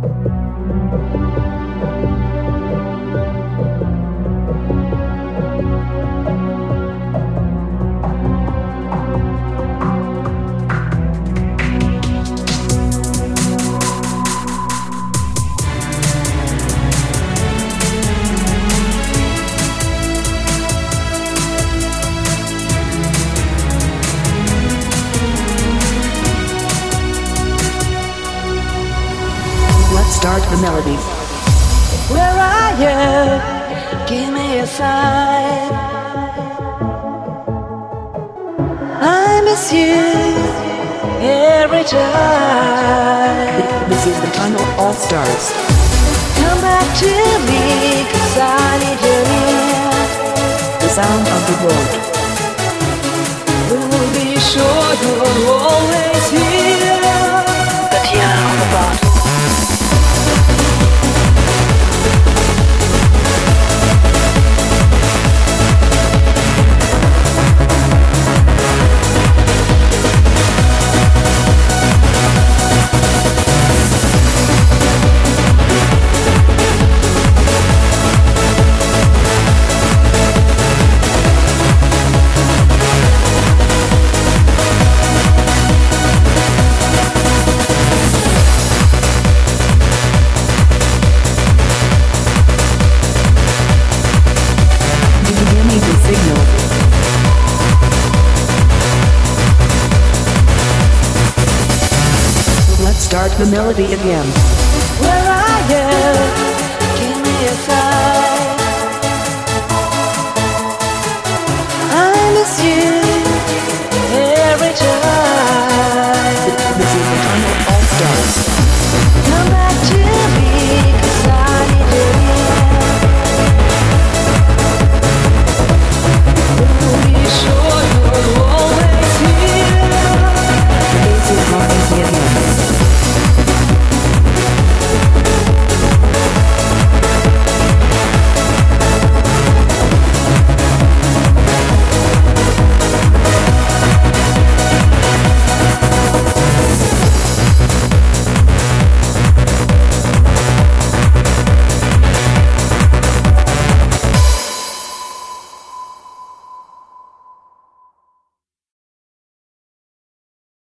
Start the melody. Where are you? Give me a sign. I miss you every time. This is the Tunnel All Stars. Come back to me, 'cause I need you near. The sound of the world. We'll be sure you're always here. Tatiana on the bar. Start the melody again. Where are you? Give me a sign.